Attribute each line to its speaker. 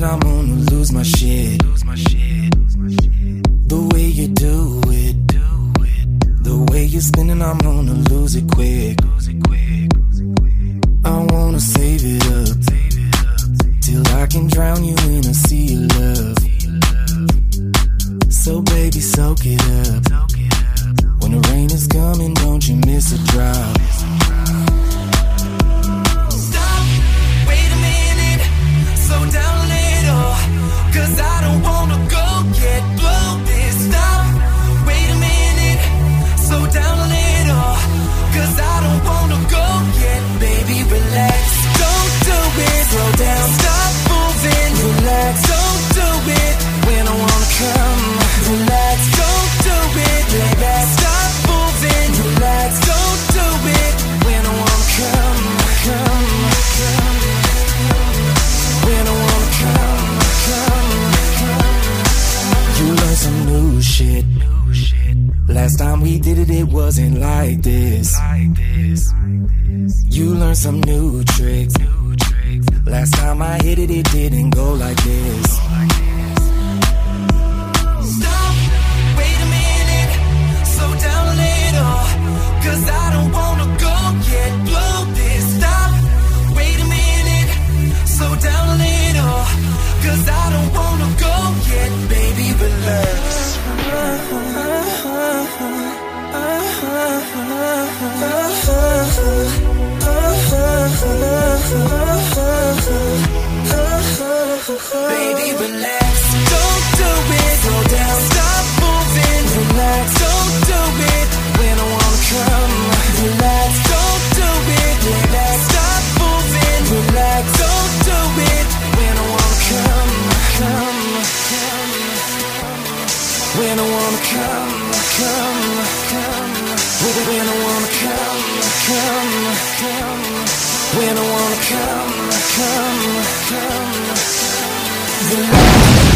Speaker 1: I'm gonna lose my shit. The way you do it, the way you're spinning, I'm gonna lose it quick. I wanna save it up till I can drown you in a sea of love. So baby, soak it up. When the rain is coming, don't you miss a drop.
Speaker 2: Stop, wait a minute, slow down a little, 'cause I don't wanna go get blow this. Stop, wait a minute, slow down a little, 'cause I don't wanna go get. Baby, relax, don't do it, slow down, stop moving, relax, don't do it when I wanna come. Relax, don't do it, lay back, stop moving, relax, don't do it when I wanna come. When I wanna come.
Speaker 1: You learn some new shit. Last time we did it, it wasn't like this. You learn some new tricks. Last time I hit it, it didn't go like this.
Speaker 2: Stop, wait a minute, slow down a little, 'cause I don't wanna go get blow this. Stop, wait a minute, slow down a little, 'cause I don't wanna go get. Baby, relax. Baby, relax, don't do it, slow down, stop moving, relax, don't do it when I wanna come. Relax, don't do it, lay back, stop moving, relax, don't do it when I wanna come. When I wanna come. When I wanna come. When I wanna come. Relax.